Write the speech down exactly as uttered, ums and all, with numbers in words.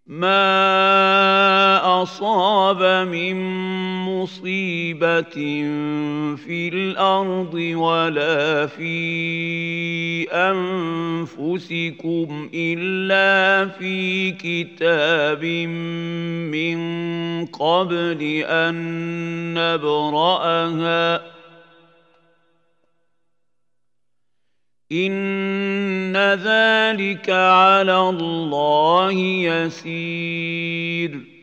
ما أصاب من مصيبة في الأرض ولا في أنفسكم إلا في كتاب من قبل أن نبرأها إن ذلك على الله يسير